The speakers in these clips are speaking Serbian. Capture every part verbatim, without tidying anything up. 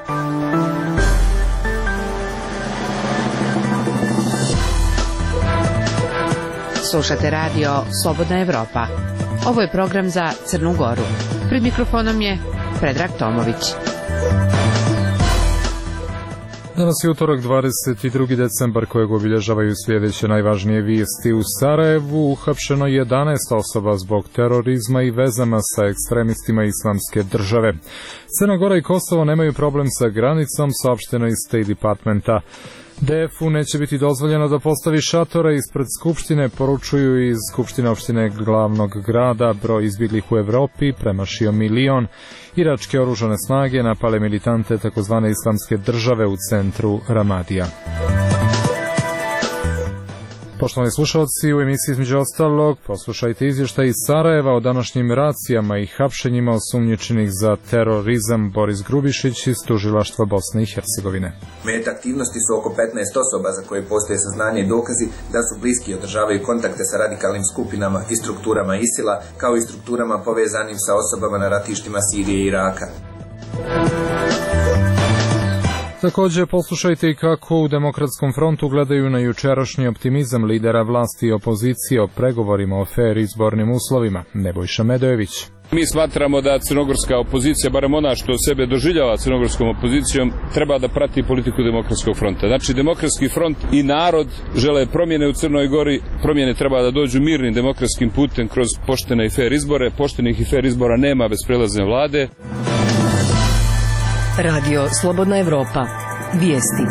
Slušate radio Slobodna Evropa. Ovo je program za Crnu Goru. Pred mikrofonom je Predrag Tomović. Danas je utorak, dvadeset drugi decembar, kojeg obilježavaju sljedeće najvažnije vijesti. U Sarajevu uhapšeno jedanaest osoba zbog terorizma i vezama sa ekstremistima Islamske države. Crna Gora i Kosovo nemaju problem sa granicom, saopšteno iz State Departmenta. D F U neće biti dozvoljeno da postavi šatore ispred Skupštine, poručuju iz Skupštine opštine glavnog grada. Broj izbjeglih u Evropi premašio milion. Iračke oružane snage napale militante takozvane Islamske države u centru Ramadija. Poštovani slušalci, u emisiji između ostalog poslušajte izvještaj iz Sarajeva o današnjim racijama i hapšenjima osumnjičenih za terorizam. Boris Grubišić iz tužilaštva Bosne i Hercegovine. Meta aktivnosti su oko petnaest osoba za koje postoje saznanja i dokazi da su bliski i održavaju kontakte sa radikalnim skupinama i strukturama ISIL-a, kao i strukturama povezanim sa osobama na ratištima Sirije i Iraka. Također poslušajte i kako u Demokratskom frontu gledaju na jučerašnji optimizam lidera vlasti i opozicije o pregovorima o fer izbornim uslovima. Nebojša Medojević. Mi smatramo da crnogorska opozicija, barem ona što sebe doživljava crnogorskom opozicijom, treba da prati politiku Demokratskog fronta. Znači, Demokratski front i narod žele promjene u Crnoj Gori. Promjene treba da dođu mirnim demokratskim putem kroz poštene i fer izbore. Poštenih i fer izbora nema bez prelazne vlade. Radio Slobodna Evropa. Vijesti.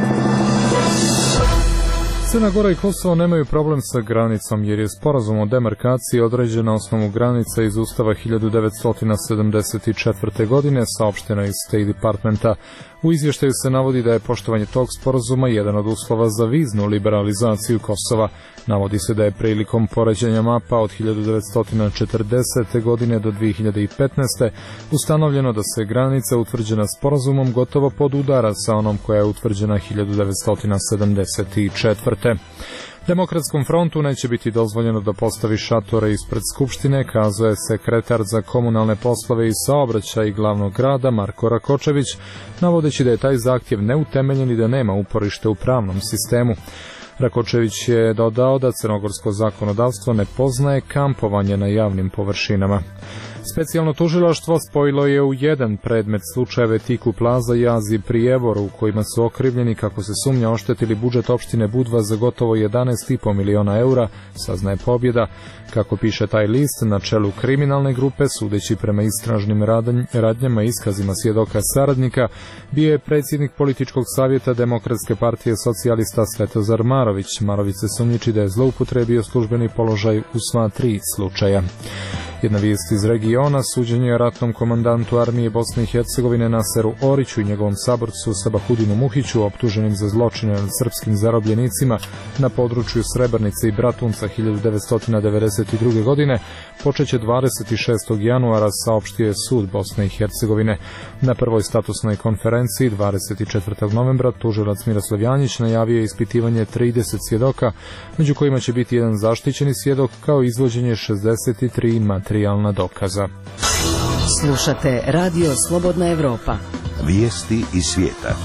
Crna Gora i Kosovo nemaju problem sa granicom, jer je sporazum o demarkaciji određen na osnovu granica iz Ustava hiljadu devetsto sedamdeset četvrte. godine, saopšteno iz State Departmenta. U izvještaju se navodi da je poštovanje tog sporazuma jedan od uslova za viznu liberalizaciju Kosova. Navodi se da je prilikom poređenja mapa od hiljadu devetsto četrdesete. godine do dvije hiljade petnaeste. ustanovljeno da se granica utvrđena sporazumom gotovo podudara sa onom koja je utvrđena hiljadu devetsto sedamdeset četvrte. Demokratskom frontu neće biti dozvoljeno da postavi šatore ispred Skupštine, kazuje sekretar za komunalne poslove i saobraćaj glavnog grada Marko Rakočević, navodeći da je taj zahtjev neutemeljen i da nema uporište u pravnom sistemu. Rakočević je dodao da crnogorsko zakonodavstvo ne poznaje kampovanje na javnim površinama. Specijalno tužilaštvo spojilo je u jedan predmet slučajeve Tiku Plaza i Aziji Prijevoru, u kojima su okrivljeni, kako se sumnja, oštetili budžet opštine Budva za gotovo jedanaest i po miliona eura, saznaje Pobjeda. Kako piše taj list, na čelu kriminalne grupe, sudeći prema istražnim radnjama i iskazima svjedoka saradnika, bio je predsjednik političkog savjeta Demokratske partije socijalista Svetozar Marović. Marović se sumnjiči da je zloupotrebio službeni položaj u sva tri slučaja. Jedna vijest iz regiona, suđenje ratnom komandantu armije Bosne i Hercegovine Naseru Oriću i njegovom saborcu Sabahudinu Muhiću, optuženim za zločine nad srpskim zarobljenicima na području Srebrnice i Bratunca hiljadu devetsto devedeset druge. godine, počeće dvadeset šestog januara, saopštio je sud Bosne i Hercegovine. Na prvoj statusnoj konferenciji dvadeset četvrtog novembra tužilac Miroslav Janjić najavio je ispitivanje trideset svjedoka, među kojima će biti jedan zaštićeni svjedok, kao izvođenje šezdeset tri materijalna dokaza. Slušate Radio Slobodna Evropa. Vijesti iz svijeta.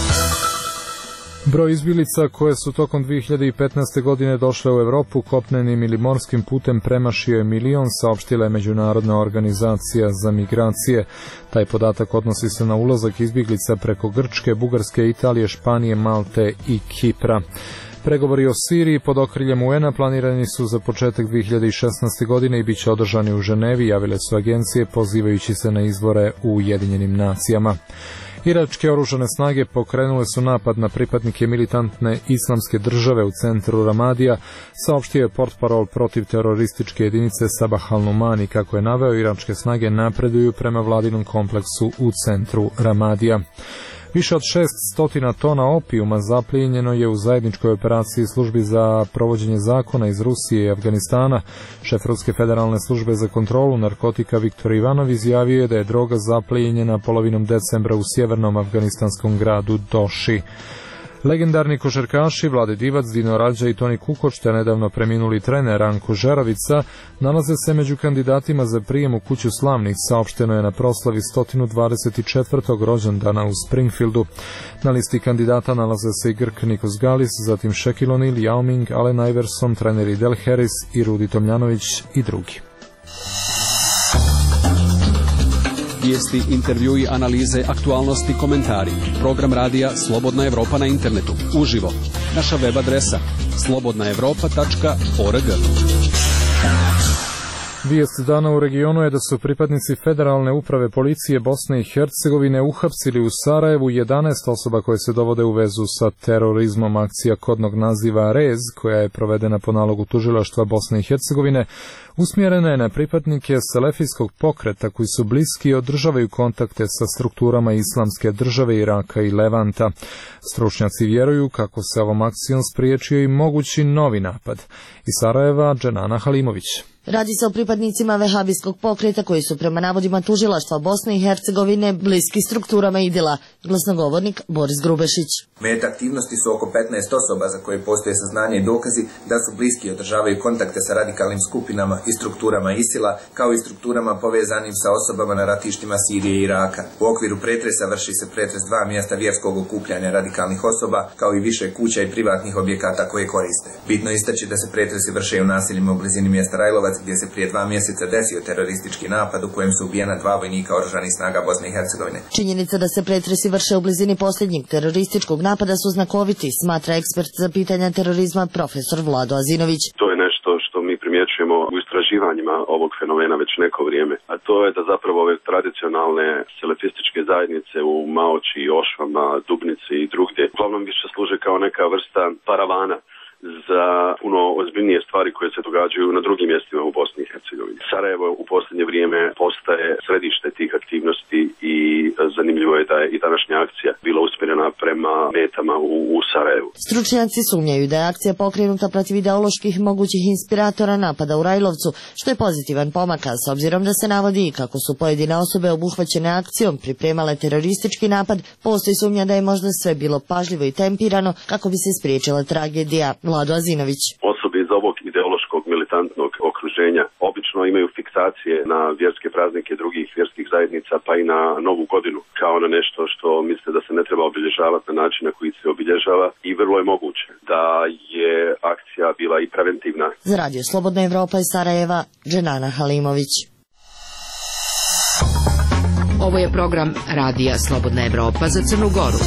Broj izbjeglica koje su tokom dvije hiljade petnaeste. godine došle u Europu kopnenim ili morskim putem premašio je milion, saopštila je Međunarodna organizacija za migracije. Taj podatak odnosi se na ulazak izbjeglica preko Grčke, Bugarske, Italije, Španije, Malte i Kipra. Pregovori o Siriji pod okriljem U N A planirani su za početak dvije hiljade šesnaeste. godine i bit će održani u Ženevi, javile su agencije pozivajući se na izvore u Ujedinjenim nacijama. Iračke oružane snage pokrenule su napad na pripadnike militantne Islamske države u centru Ramadija, saopštio je portparol protiv terorističke jedinice Sabah al-Numani. Kako je naveo, iračke snage napreduju prema vladinom kompleksu u centru Ramadija. Više od šesnaest tona opijuma zaplijenjeno je u zajedničkoj operaciji službi za provođenje zakona iz Rusije i Afganistana. Šef Ruske federalne službe za kontrolu narkotika Viktor Ivanov izjavio je da je droga zaplijenjena polovinom decembra u sjevernom afganistanskom gradu Doši. Legendarni košarkaši Vlade Divac, Dino Rađa i Toni Kukoč, te nedavno preminuli trener Ranko Žeravica, nalaze se među kandidatima za prijem u kuću slavnih, saopšteno je na proslavi sto dvadeset četvrtog rođendana u Springfieldu. Na listi kandidata nalaze se i Grk Nikos Galis, zatim Shaquille O'Neal, Yao Ming, Allen Iverson, treneri Del Harris i Rudi Tomljanović i drugi. Vijesti, intervjui, analize, aktualnosti, komentari. Program radija Slobodna Evropa na internetu. Uživo. Naša web adresa slobodna evropa tačka org. Vijest dana u regionu je da su pripadnici Federalne uprave policije Bosne i Hercegovine uhapsili u Sarajevu jedanaest osoba koje se dovode u vezu sa terorizmom. Akcija kodnog naziva Rez, koja je provedena po nalogu tužilaštva Bosne i Hercegovine, usmjerena je na pripadnike selefijskog pokreta koji su bliski i održavaju kontakte sa strukturama Islamske države, Iraka i Levanta. Stručnjaci vjeruju kako se ovom akcijom spriječio i mogući novi napad. Iz Sarajeva, Dženana Halimović. Radi se o pripadnicima vehabijskog pokreta koji su prema navodima tužilaštva Bosne i Hercegovine bliski strukturama Idila. Glasnogovornik Boris Grubešić. Meta aktivnosti su oko petnaest osoba za koje postoje saznanje i dokazi da su bliski i održavaju kontakte sa radikalnim skupinama i strukturama Isila, kao i strukturama povezanim sa osobama na ratištima Sirije i Iraka. U okviru pretresa vrši se pretres dva mjesta vjerskog okupljanja radikalnih osoba, kao i više kuća i privatnih objekata koje koriste. Bitno istaći da se pretresi vrše u naseljima u blizini mjesta Rajlovac, gdje se prije dva mjeseca desio teroristički napad u kojem su ubijena dva vojnika oružanih snaga Bosne i Hercegovine. Činjenica da se pretresi vrše u blizini posljednjeg terorističkog napada su znakoviti, smatra ekspert za pitanja terorizma profesor Vlado Azinović. To je nešto što mi primjećujemo u istraživanjima ovog fenomena već neko vrijeme, a to je da zapravo ove tradicionalne selefističke zajednice u Maoči, Ošvama, Dubnici i drugdje uglavnom više služe kao neka vrsta paravana za puno ozbiljnije stvari koje se događaju na drugim mjestima u Bosni i Hercegovini. Sarajevo u posljednje vrijeme postaje središte tih aktivnosti i zanimljivo je da je i današnja akcija bila usmjerena prema metama u, u Sarajevu. Stručnjaci sumnjaju da je akcija pokrenuta protiv ideoloških mogućih inspiratora napada u Rajlovcu, što je pozitivan pomak, s obzirom da se navodi i kako su pojedine osobe obuhvaćene akcijom pripremale teroristički napad, postoji sumnja da je možda sve bilo pažljivo i tempirano kako bi se spriječila tragedija. Vlado Azinović. Osobe iz ovog ideološkog militantnog okruženja obično imaju fiksacije na vjerske praznike drugih vjerskih zajednica, pa i na Novu godinu, kao na nešto što misle da se ne treba obilježavati na način na koji se obilježava, i vrlo je moguće da je akcija bila i preventivna. Za radio Slobodna Evropa iz Sarajeva, Dženana Halimović. Ovo je program radija Slobodna Evropa za Crnu Goru.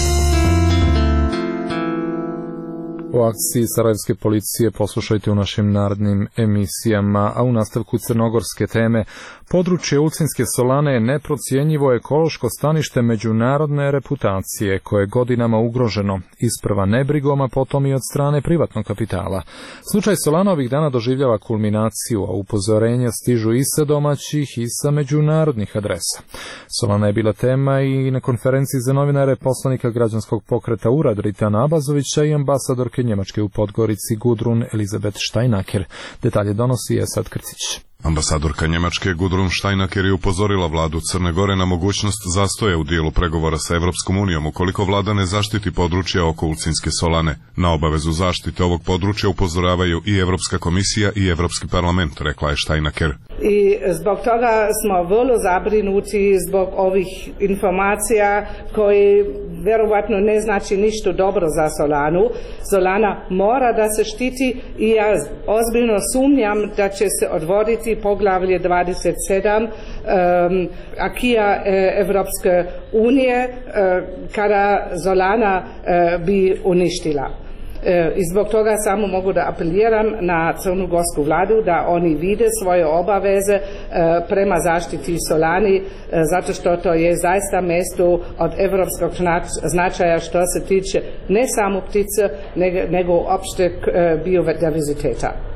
O akciji sarajevske policije poslušajte u našim narednim emisijama, a u nastavku crnogorske teme područje Ulcinske solane je neprocjenjivo ekološko stanište međunarodne reputacije koje je godinama ugroženo, isprva nebrigom, a potom i od strane privatnog kapitala. Slučaj Solana ovih dana doživljava kulminaciju, a upozorenja stižu i sa domaćih i sa međunarodnih adresa. Solana je bila tema i na konferenciji za novinare poslanika građanskog pokreta Urad Ritana Abazovića i ambasadorke Njemačke u Podgorici Gudrun Elizabeth Steinaker. Detalje donosi Esad Krcić. Ambasadorka Njemačke Gudrun Steinaker je upozorila vladu Crne Gore na mogućnost zastoja u dijelu pregovora sa Evropskom unijom ukoliko vlada ne zaštiti područja oko Ulcinske solane. Na obavezu zaštite ovog područja upozoravaju i Evropska komisija i Evropski parlament, rekla je Steinaker. I zbog toga smo vrlo zabrinuti zbog ovih informacija koji vjerovatno ne znači ništa dobro za Solanu. Solana mora da se štiti i ja ozbiljno sumnjam da će se odvoditi poglavlje dvadeset sedam um, akija Evropske unije uh, kada Solana uh, bi uništila. I zbog toga samo mogu da apeliram na crnogorsku vladu da oni vide svoje obaveze prema zaštiti Solani, zato što to je zaista mjesto od evropskog značaja što se tiče ne samo ptice, nego opšteg biodiverziteta.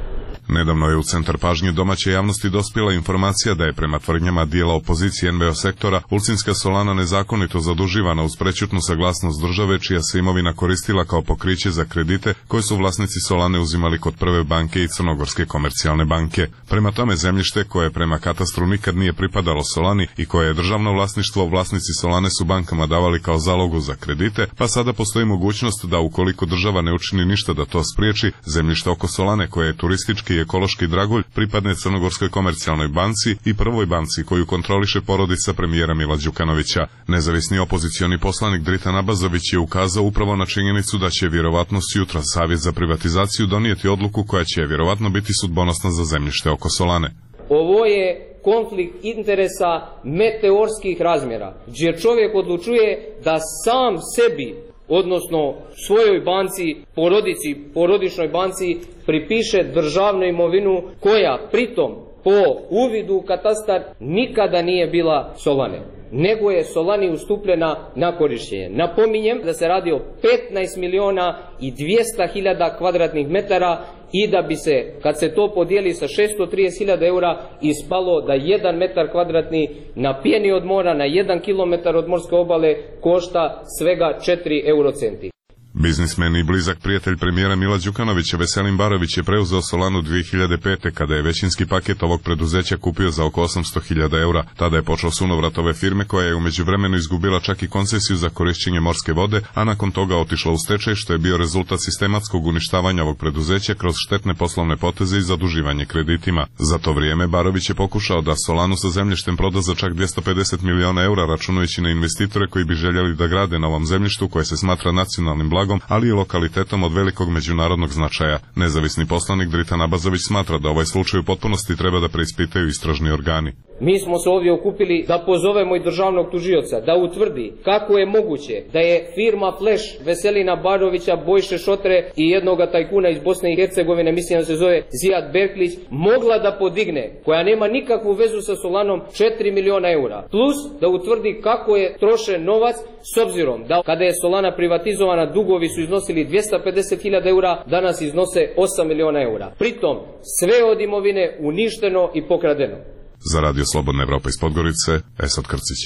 Nedavno je u centar pažnje domaće javnosti dospjela informacija da je prema tvrdnjama dijela opozicije en be o sektora Ulcinska solana nezakonito zaduživana uz prećutnu saglasnost države čija se imovina koristila kao pokriće za kredite koje su vlasnici solane uzimali kod Prve banke i Crnogorske komercijalne banke. Prema tome zemljište koje prema katastru nikad nije pripadalo solani i koje je državno vlasništvo, vlasnici solane su bankama davali kao zalogu za kredite, pa sada postoji mogućnost da ukoliko država ne učini ništa da to spriječi, zemljište oko solane koje je turistički i ekološki dragulj pripadne Crnogorskoj komercijalnoj banci i Prvoj banci koju kontroliše porodica premijera Mila Đukanovića. Nezavisni opozicioni poslanik Dritan Abazović je ukazao upravo na činjenicu da će vjerovatno sutra Savjet za privatizaciju donijeti odluku koja će vjerovatno biti sudbonosna za zemljište oko solane. Ovo je konflikt interesa meteorskih razmjera, gdje čovjek odlučuje da sam sebi, odnosno svojoj banci, porodici, porodičnoj banci, pripiše državnu imovinu koja pritom po uvidu u katastar nikada nije bila solane, nego je solani ustupljena na korištenje. Napominjem da se radi o petnaest miliona i dvjesto hiljada kvadratnih metara i da bi se, kad se to podijeli sa šesto trideset hiljada eura, ispalo da jedan metar kvadratni na pjeni od mora, na jedan kilometar od morske obale košta svega četiri eurocenti. Biznismen i blizak prijatelj premijera Mila Đukanovića Veselin Barović je preuzeo Solanu dvije hiljade pete. kada je većinski paket ovog preduzeća kupio za oko osamsto hiljada eura. Tada je počeo sunovrat ove firme koja je u međuvremenu izgubila čak i koncesiju za korišćenje morske vode, a nakon toga otišla u stečaj što je bio rezultat sistematskog uništavanja ovog preduzeća kroz štetne poslovne poteze i zaduživanje kreditima. Za to vrijeme Barović je pokušao da Solanu sa zemljištem proda za čak dvjesto pedeset miliona eura, računajući na investitore koji bi željeli da grade na ovom zemljištu koje se smatra nacionalnim blagom, ali i lokalitetom od velikog međunarodnog značaja. Nezavisni poslanik Dritan Abazović smatra da ovaj slučaj u potpunosti treba da preispitaju istražni organi. Mi smo se ovdje okupili da pozovemo i državnog tužioca da utvrdi kako je moguće da je firma Flash Veselina Barovića, Bojše Šotre i jednoga tajkuna iz Bosne i Hercegovine, mislim da se zove Zijad Berklić, mogla da podigne, koja nema nikakvu vezu sa Solanom, četiri miliona eura. Plus da utvrdi kako je trošen novac, s obzirom da kada je Solana privatizovana dugovi su iznosili dvjesto pedeset hiljada eura, danas iznose osam miliona eura. Pritom sve od imovine uništeno i pokradeno. Za Radio Slobodna Evropa iz Podgorice, Esad Krcić.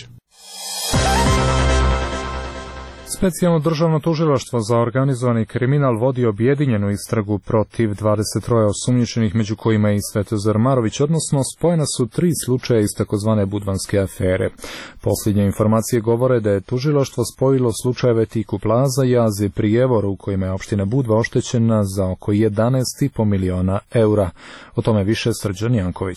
Specijalno državno tužilaštvo za organizovani kriminal vodi objedinjenu istragu protiv dvadeset troje osumnjičenih, među kojima je i Svetozar Marović, odnosno spojena su tri slučaja iz takozvane Budvanske afere. Posljednje informacije govore da je tužilaštvo spojilo slučajeve Tiku Plaza i Azi Prijevor, u kojima je opština Budva oštećena za oko jedanaest i po miliona eura. O tome više Srđan Janković.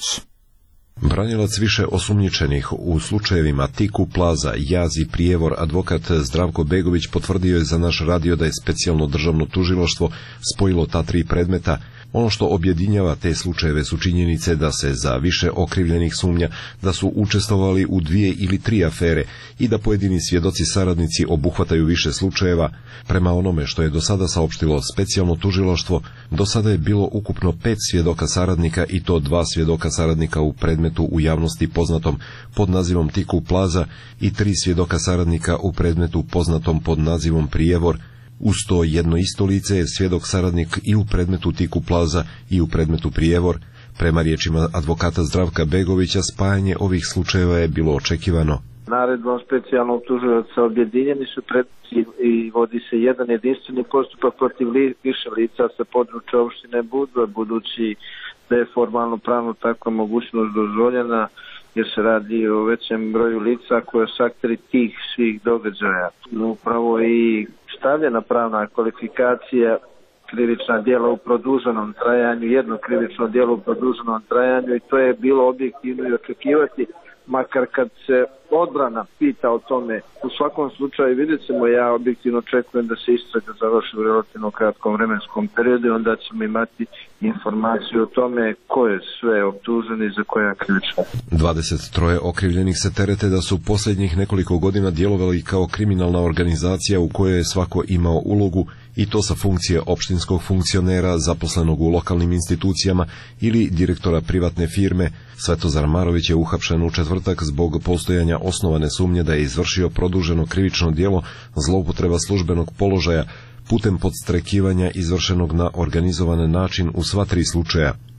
Branilac više osumnjičenih u slučajevima Tiku Plaza, Jazi Prijevor, advokat Zdravko Begović potvrdio je za naš radio da je specijalno državno tužilaštvo spojilo ta tri predmeta. Ono što objedinjava te slučajeve su činjenice da se za više okrivljenih sumnja da su učestvovali u dvije ili tri afere i da pojedini svjedoci saradnici obuhvataju više slučajeva. Prema onome što je do sada saopštilo specijalno tužilaštvo, do sada je bilo ukupno pet svjedoka saradnika i to dva svjedoka saradnika u predmetu u javnosti poznatom pod nazivom Tiku Plaza i tri svjedoka saradnika u predmetu poznatom pod nazivom Prijevor. Uz to jedno isto lice je svjedok saradnik i u predmetu Tiku Plaza i u predmetu Prijevor. Prema riječima advokata Zdravka Begovića, spajanje ovih slučajeva je bilo očekivano. Naredbom specijalnog tužioca objedinjeni su predmeti i vodi se jedan jedinstveni postupak protiv li, više lica sa područja opštine Budva, budući da je formalno pravno takva mogućnost dozvoljena, jer se radi o većem broju lica koje su akteri tih svih događaja. Upravo i stavljena pravna kvalifikacija krivična djela u produženom trajanju, jedno krivično djelo u produženom trajanju, i to je bilo objektivno i očekivati, makar kad se odbrana pita o tome. U svakom slučaju vidjet ćemo, ja objektivno očekujem da se istraga završi u relativno kratkom vremenskom periodu i onda ćemo imati informaciju o tome ko je sve optužen i za koja krivična. dvadeset troje okrivljenih se terete da su posljednjih nekoliko godina djelovali kao kriminalna organizacija u kojoj je svako imao ulogu, i to sa funkcije opštinskog funkcionera zaposlenog u lokalnim institucijama ili direktora privatne firme. Svetozar Marović je uhapšen u četvrtak zbog postojanja osnovane sumnje da je izvršio produženo krivično djelo zloupotreba službenog položaja putem podstrekivanja izvršenog na organizovan način u sva tri slučaja.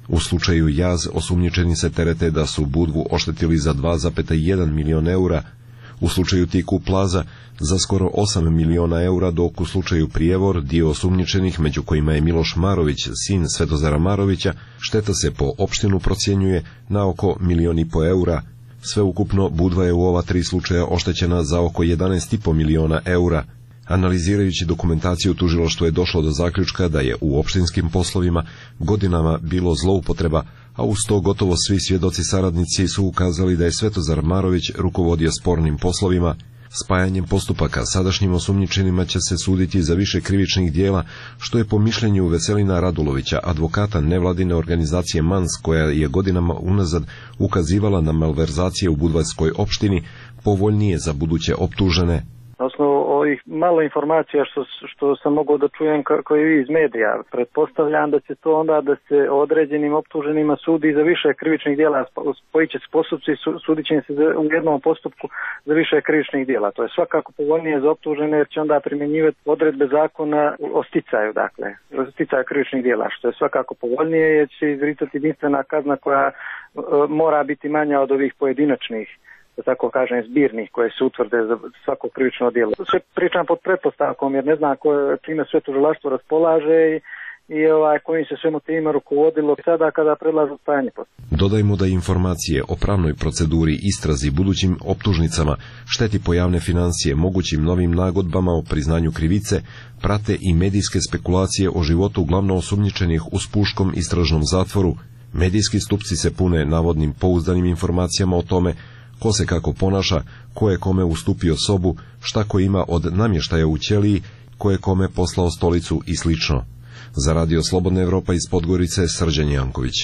U slučaju Jaz osumnjičeni se terete da su Budvu oštetili za dva zarez jedan milion eura, u slučaju Tiku Plaza za skoro osam miliona eura, dok u slučaju Prijevor dio osumnjičenih, među kojima je Miloš Marović, sin Svetozara Marovića, šteta se po opštinu procjenjuje na oko milion i po eura. Sveukupno Budva je u ova tri slučaja oštećena za oko jedanaest zarez pet miliona eura. Analizirajući dokumentaciju, tužilaštvo je došlo do zaključka da je u opštinskim poslovima godinama bilo zloupotreba, a uz to gotovo svi svjedoci saradnici su ukazali da je Svetozar Marović rukovodio spornim poslovima. Spajanjem postupaka sadašnjim osumnjičenima će se suditi za više krivičnih dijela, što je po mišljenju Veselina Radulovića, advokata nevladine organizacije Mans, koja je godinama unazad ukazivala na malverzacije u budvarskoj opštini, povoljnije za buduće optužene. Na osnovu ovih malo informacija što, što sam mogao da čujem kao i iz medija, pretpostavljam da će to onda da se određenim optuženima sudi za više krivičnih dijela, spojit će se postupci, sudit će se u jednom postupku za više krivičnih dijela. To je svakako povoljnije za optužene jer će onda primjenjivati odredbe zakona o sticaju, dakle, o sticaju krivičnih dijela, što je svakako povoljnije jer će izricati jedinstvena kazna koja uh, mora biti manja od ovih pojedinačnih, da tako kažem, zbirnih koje se utvrde za svako krivično djelo. Sve pričam pod pretpostavkom jer ne znam koje, čime sve tužilaštvo raspolaže i, i ovaj, kojim se sve motivima rukovodilo sada kada predlažu spajanje postupka. Dodajmo da informacije o pravnoj proceduri, istrazi, budućim optužnicama, šteti po javne financije, mogućim novim nagodbama o priznanju krivice, prate i medijske spekulacije o životu uglavnom osumnjičenih u Spuškom istražnom zatvoru. Medijski stupci se pune navodnim pouzdanim informacijama o tome ko se kako ponaša, ko je kome ustupio sobu, šta ko ima od namještaja u ćeliji, ko je kome poslao stolicu i slično. Za Radio Slobodna Evropa iz Podgorice, Srđan Janković.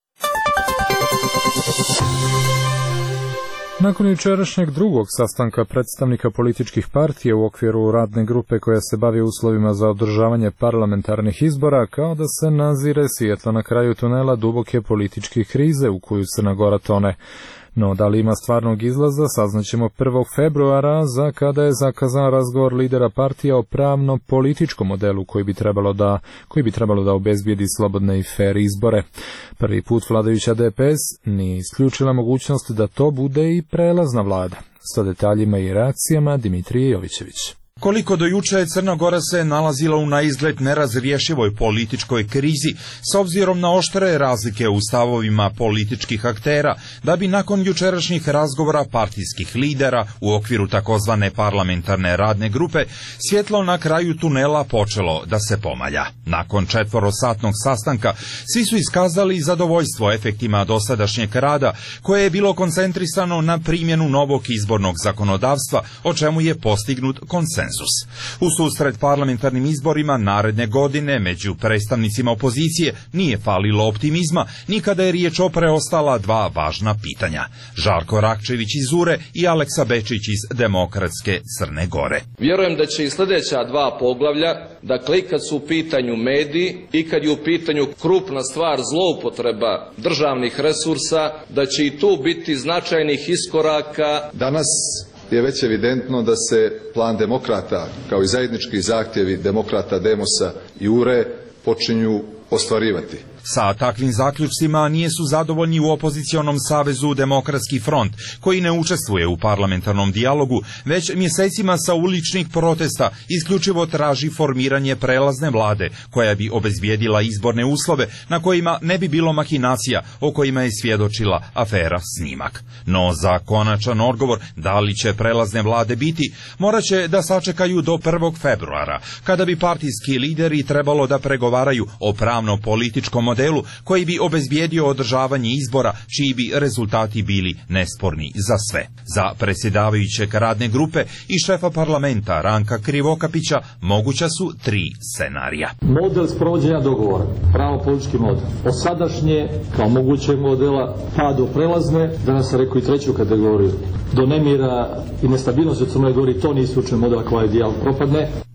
Nakon jučerašnjeg drugog sastanka predstavnika političkih partija u okviru radne grupe koja se bavi uslovima za održavanje parlamentarnih izbora, kao da se nazire svjetlo na kraju tunela duboke političke krize u koju Crna Gora tone. No, da li ima stvarnog izlaza, saznaćemo prvog februara, za kada je zakazan razgovor lidera partija o pravno-političkom modelu koji bi trebalo da, koji bi trebalo da obezbijedi slobodne i fer izbore. Prvi put vladajuća D P S nije isključila mogućnost da to bude i prelazna vlada. Sa detaljima i reakcijama Dimitrije Jovićević. Koliko do juče Crna Gora se nalazila u naizgled nerazriješivoj političkoj krizi s obzirom na oštre razlike u stavovima političkih aktera, da bi nakon jučerašnjih razgovora partijskih lidera u okviru takozvane parlamentarne radne grupe svjetlo na kraju tunela počelo da se pomalja. Nakon četvorosatnog sastanka svi su iskazali zadovoljstvo efektima dosadašnjeg rada koje je bilo koncentrisano na primjenu novog izbornog zakonodavstva, o čemu je postignut konsenzus. U susret parlamentarnim izborima naredne godine među predstavnicima opozicije nije falilo optimizma ni kada je riječ o preostala dva važna pitanja. Žarko Rakčević iz U R E i Aleksa Bečić iz Demokratske Crne Gore. Vjerujem da će i sljedeća dva poglavlja, dakle i kad su u pitanju mediji i kad je u pitanju krupna stvar zloupotreba državnih resursa, da će i tu biti značajnih iskoraka. Danas je već evidentno da se plan demokrata, kao i zajednički zahtjevi demokrata, Demosa i U R E počinju ostvarivati. Sa takvim zaključcima nije su zadovoljni u opozicionom savezu Demokratski front, koji ne učestvuje u parlamentarnom dijalogu, već mjesecima sa uličnih protesta isključivo traži formiranje prelazne vlade, koja bi obezbijedila izborne uslove na kojima ne bi bilo makinacija o kojima je svjedočila afera Snimak. No za konačan odgovor da li će prelazne vlade biti, morat će da sačekaju do prvog februara, kada bi partijski lideri trebalo da pregovaraju o pravno-političkom modelu koji bi obezbijedio održavanje izbora, čiji bi rezultati bili nesporni za sve. Za predsjedavajućeg radne grupe i šefa parlamenta Ranka Krivokapića moguća su tri scenarija. Model sprovođenja dogovora, pravno-politički model. Od sadašnje kao mogućeg modela pa do prelazne, danas sam rekao i treću kategoriju, do nemira i nestabilnosti u Crnoj Gori, to nije slučaj modela koji dijalog propadne.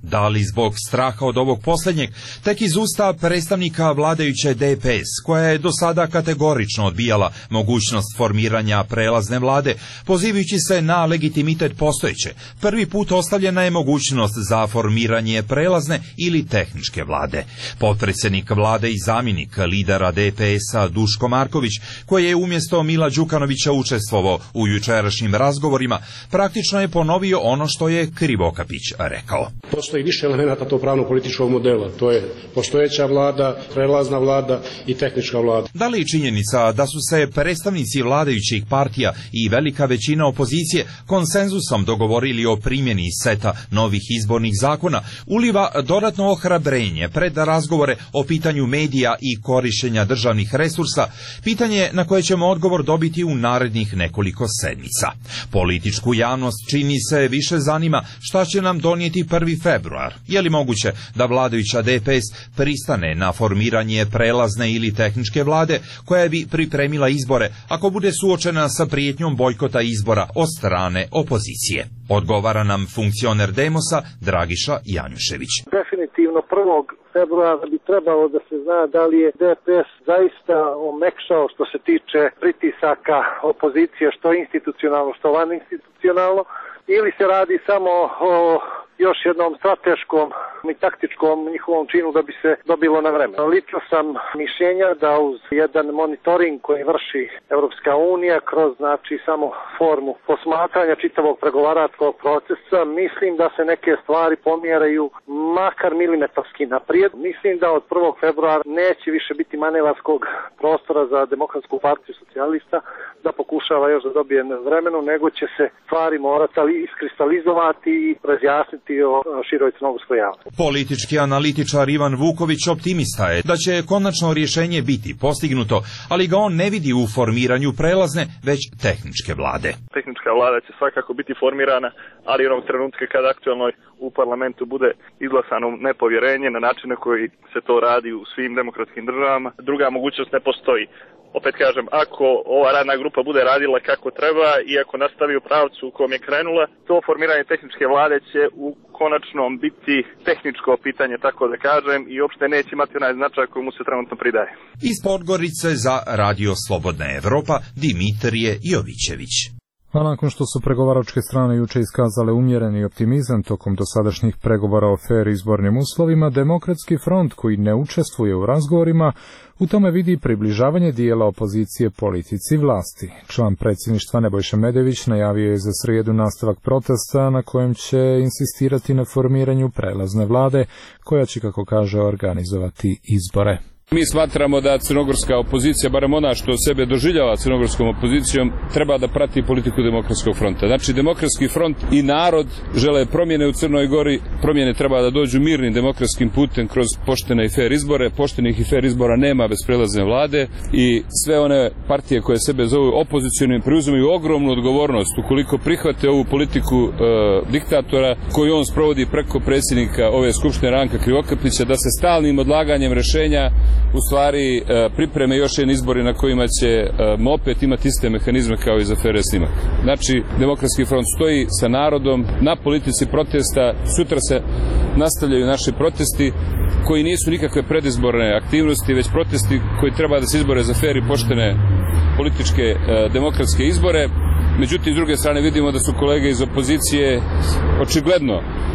Da li zbog straha od ovog posljednjeg, tek iz usta predstavnika vladajuće D P S, koja je do sada kategorično odbijala mogućnost formiranja prelazne vlade, pozivajući se na legitimitet postojeće, prvi put ostavljena je mogućnost za formiranje prelazne ili tehničke vlade. Potpredsjednik vlade i zamjenik lidera D P S-a Duško Marković, koji je umjesto Mila Đukanovića učestvovao u jučerašnjim razgovorima, praktično je ponovio ono što je Krivokapić rekao. Postoji više elemenata tog pravno-političkog modela. To je postojeća vlada, prelazna vlada i tehnička vlada. Da li činjenica da su se predstavnici vladajućih partija i velika većina opozicije konsenzusom dogovorili o primjeni seta novih izbornih zakona uliva dodatno ohrabrenje pred razgovore o pitanju medija i korištenja državnih resursa, pitanje na koje ćemo odgovor dobiti u narednih nekoliko sedmica. Političku javnost čini se više zanima šta će nam donijeti prvi februar. Je li moguće da vladajuća D P S pristane na formiranje prelazne ili tehničke vlade koja bi pripremila izbore ako bude suočena sa prijetnjom bojkota izbora od strane opozicije? Odgovara nam funkcioner Demosa Dragiša Janjušević. Definitivno prvog februara bi trebalo da se zna da li je D P S zaista omekšao što se tiče pritisaka opozicije, što institucionalno, što vaninstitucionalno, ili se radi samo o još jednom strateškom i taktičkom njihovom činu da bi se dobilo na vreme. Lično sam mišljenja da uz jedan monitoring koji vrši Europska unija kroz znači samo formu posmatranja čitavog pregovaračkog procesa, mislim da se neke stvari pomjeraju makar milimetarski naprijed. Mislim da od prvog februara neće više biti manevarskog prostora za Demokratsku partiju socijalista da pokušava još da dobije na vremenu, nego će se stvari morati iskristalizovati i razjasniti o široj crnogorskoj javnosti. Politički analitičar Ivan Vuković optimista je da će konačno rješenje biti postignuto, ali ga on ne vidi u formiranju prelazne, već tehničke vlade. Tehnička vlada će svakako biti formirana, ali onog trenutka kada aktualno u parlamentu bude izglasano nepovjerenje na način na koji se to radi u svim demokratskim državama, druga mogućnost ne postoji. Opet kažem, ako ova radna grupa bude radila kako treba i ako nastavi u pravcu u kom je krenula, to formiranje tehničke vlade će u konačnom biti tehničko pitanje, tako da kažem, i uopšte neće imati onaj značaj koji mu se trenutno pridaje. Iz Podgorice za Radio Slobodna Evropa Dimitrije Jovićević. A nakon što su pregovaračke strane juče iskazale umjereni optimizam tokom dosadašnjih pregovora o fer izbornim uslovima, Demokratski front, koji ne učestvuje u razgovorima, u tome vidi približavanje dijela opozicije politici vlasti. Član predsjedništva Nebojša Medojević najavio je za srijedu nastavak protesta na kojem će insistirati na formiranju prelazne vlade, koja će, kako kaže, organizovati izbore. Mi smatramo da crnogorska opozicija, barem ona što sebe doživljava crnogorskom opozicijom, treba da prati politiku Demokratskog fronta. Znači, Demokratski front i narod žele promjene u Crnoj Gori, promjene treba da dođu mirnim demokratskim putem kroz poštene i fer izbore. Poštenih i fer izbora nema bez prelazne vlade i sve one partije koje sebe zovu opozicionim preuzimaju ogromnu odgovornost ukoliko prihvate ovu politiku e, diktatora koju on sprovodi preko predsjednika ove skupštine Ranka Krivokapića, da se stalnim odlaganjem rješenja u stvari e, pripreme još jedan izbori na kojima će e, opet imati iste mehanizme kao i za afere Snimak. Znači, Demokratski front stoji sa narodom na politici protesta. Sutra se nastavljaju naši protesti koji nisu nikakve predizborne aktivnosti, već protesti koji treba da se izbore za fer i poštene političke e, demokratske izbore. Međutim, s druge strane vidimo da su kolege iz opozicije očigledno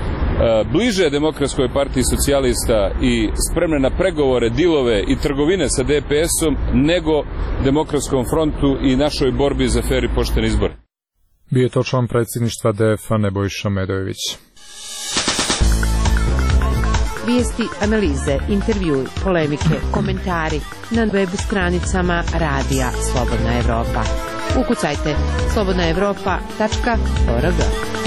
bliže Demokratskoj partiji socijalista i spremne na pregovore, dilove i trgovine sa D P S-om nego Demokratskom frontu i našoj borbi za fer i poštene izbore. Bio je to član predsjedništva D F-a Nebojša Medojević. Vijesti, analize, intervjui, polemike, komentari na web stranicama Radija Slobodna Evropa. Ukucajte slobodna evropa tačka org.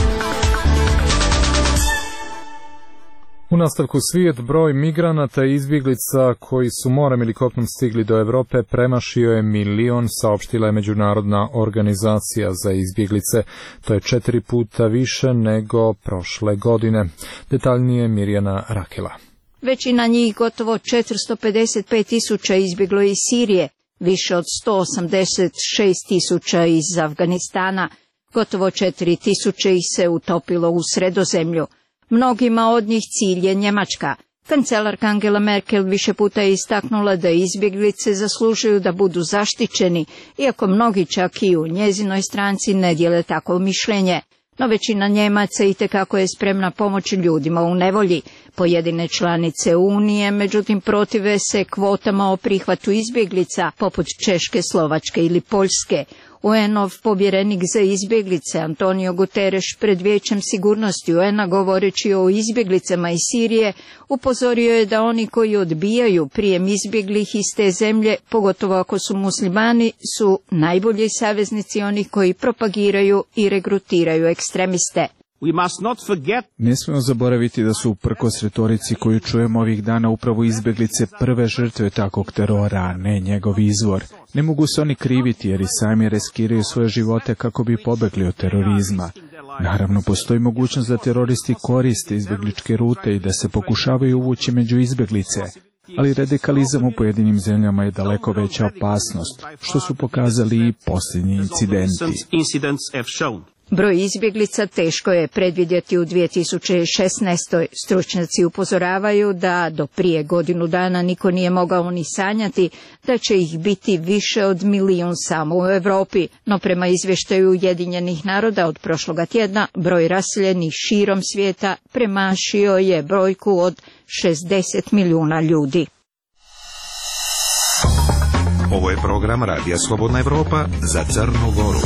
U nastavku svijet, broj migranata i izbjeglica koji su morem ili kopnom stigli do Europe premašio je milion, saopštila je Međunarodna organizacija za izbjeglice. To je četiri puta više nego prošle godine. Detaljnije Mirjana Rakela. Većina njih, gotovo četiristo pedeset pet tisuća, izbjeglo iz Sirije, više od sto osamdeset šest tisuća iz Afganistana, gotovo četiri tisuće ih se utopilo u Sredozemlju. Mnogima od njih cilj je Njemačka. Kancelarka Angela Merkel više puta je istaknula da izbjeglice zaslužuju da budu zaštićeni, iako mnogi čak i u njezinoj stranci ne dijele takvo mišljenje. No većina Njemaca itekako je spremna pomoći ljudima u nevolji. Pojedine članice Unije, međutim, protive se kvotama o prihvatu izbjeglica, poput Češke, Slovačke ili Poljske. U en-ov povjerenik za izbjeglice Antonio Guterres pred Vijećem sigurnosti u en-a govoreći o izbjeglicama iz Sirije upozorio je da oni koji odbijaju prijem izbjeglih iz te zemlje, pogotovo ako su muslimani, su najbolji saveznici onih koji propagiraju i regrutiraju ekstremiste. Ne smijemo zaboraviti da su uprkos retorici koju čujemo ovih dana upravo izbjeglice prve žrtve takvog terora, a ne njegov izvor. Ne mogu se oni kriviti jer i sami riskiraju svoje živote kako bi pobegli od terorizma. Naravno, postoji mogućnost da teroristi koriste izbjegličke rute i da se pokušavaju uvući među izbjeglice, ali radikalizam u pojedinim zemljama je daleko veća opasnost, što su pokazali i posljednji incidenti. Broj izbjeglica teško je predvidjeti u dvije tisuće šesnaestoj. Stručnjaci upozoravaju da do prije godinu dana niko nije mogao ni sanjati da će ih biti više od milijun samo u Europi, no prema izvještaju Ujedinjenih naroda od prošloga tjedna broj raseljenih širom svijeta premašio je brojku od šezdeset milijuna ljudi. Ovo je program Radija Slobodna Evropa za Crnu Goru.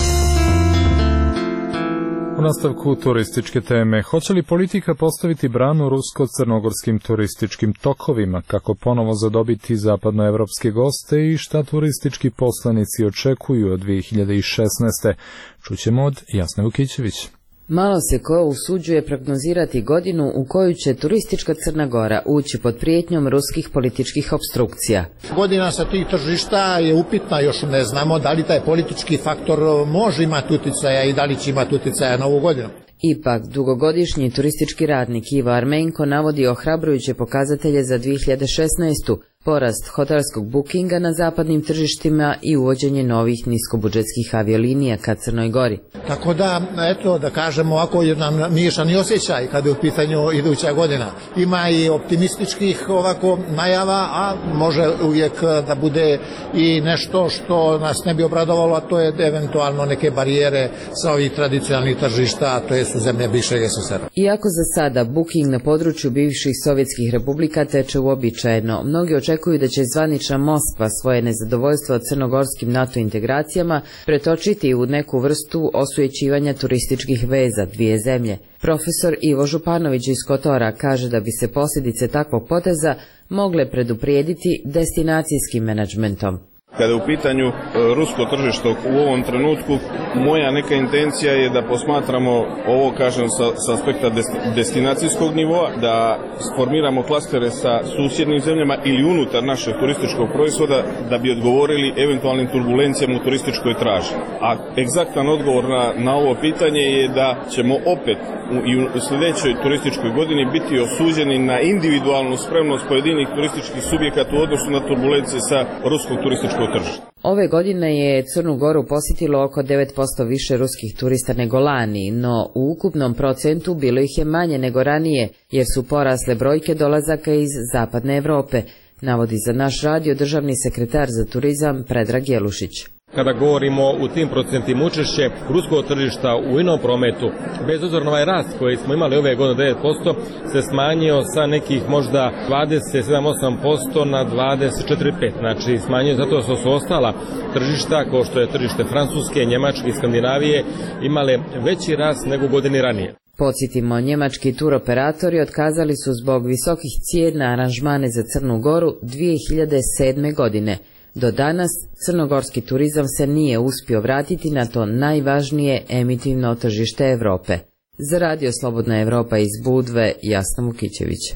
U nastavku turističke teme, hoće li politika postaviti branu rusko-crnogorskim turističkim tokovima, kako ponovo zadobiti zapadnoevropske goste i šta turistički poslanici očekuju od dvije hiljade šesnaeste. Čućemo od Jasne Vukićević. Malo se ko usuđuje prognozirati godinu u koju će turistička Crna Gora ući pod prijetnjom ruskih političkih opstrukcija. Godina sa tih tržišta je upitna, još ne znamo da li taj politički faktor može imati uticaja i da li će imati uticaja na ovu godinu. Ipak, dugogodišnji turistički radnik Ivo Armenko navodi ohrabrujuće pokazatelje za dvije hiljade šesnaestu. Porast hotelskog bookinga na zapadnim tržištima i uvođenje novih niskobudžetskih aviolinija ka Crnoj Gori. Tako da, eto, da kažemo ovako jedan miješani osjećaj kada je u pitanju iduća godina. Ima i optimističkih ovako najava, a može uvijek da bude i nešto što nas ne bi obradovalo, a to je eventualno neke barijere sa ovih tradicionalnih tržišta, a to je su zemlje bivšeg es es er a. Iako za sada booking na području bivših sovjetskih republika teče uobičajeno, mnogi očekuju da će zvanična Moskva svoje nezadovoljstvo crnogorskim NATO integracijama pretočiti u neku vrstu osujećivanja turističkih veza dvije zemlje. Profesor Ivo Županović iz Kotora kaže da bi se posljedice takvog poteza mogle preduprijediti destinacijskim menadžmentom. Kada je u pitanju rusko tržište u ovom trenutku, moja neka intencija je da posmatramo ovo, kažem, sa, sa aspekta destinacijskog nivoa, da formiramo klastere sa susjednim zemljama ili unutar našeg turističkog proizvoda da bi odgovorili eventualnim turbulencijama u turističkoj traži. A egzaktan odgovor na, na ovo pitanje je da ćemo opet u, i u sljedećoj turističkoj godini biti osuđeni na individualnu spremnost pojedinih turističkih subjekata u odnosu na turbulencije sa ruskog turističkog tržišta. Ove godine je Crnu Goru posjetilo oko devet posto više ruskih turista nego lani, no u ukupnom procentu bilo ih je manje nego ranije, jer su porasle brojke dolazaka iz zapadne Europe, navodi za naš radio državni sekretar za turizam Predrag Jelušić. Kada govorimo u tim procentima učešće ruskog tržišta u inom prometu, bez obzira na ovaj rast koji smo imali ove godine devet posto, se smanjio sa nekih možda dvadeset sedam do dvadeset osam posto na dvadeset četiri do pet. Znači smanjio zato što su ostala tržišta, kao što je tržište Francuske, Njemačke i Skandinavije, imale veći rast nego godini ranije. Podsjetimo, njemački turoperatori otkazali su zbog visokih cijena aranžmane za Crnu Goru dvije hiljade sedme. godine. Do danas crnogorski turizam se nije uspio vratiti na to najvažnije emitivno tržište Europe. Za radio Slobodna Evropa iz Budve, Jasna Vukićević.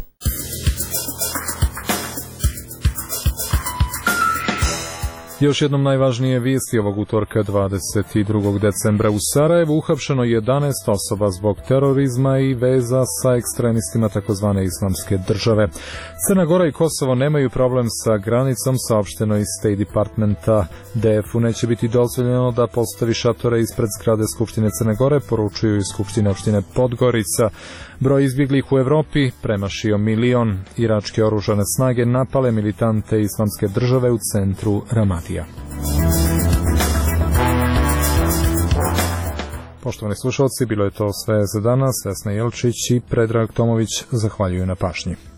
Još jednom najvažnije vijesti ovog utorka dvadeset drugog decembra. U Sarajevu uhapšeno jedanaest osoba zbog terorizma i veza sa ekstremistima takozvane islamske države. Crna Gora i Kosovo nemaju problem sa granicom, saopšteno iz State Departmenta. D F U neće biti dozvoljeno da postavi šatore ispred zgrade Skupštine Crne Gore, poručuju iz Skupštine opštine Podgorica. Broj izbjeglih u Evropi premašio milion. Iračke oružane snage napale militante islamske države u centru Ramadija. Poštovani slušalci, bilo je to sve za danas. Vesna Jelčić i Predrag Tomović zahvaljuju na pažnji.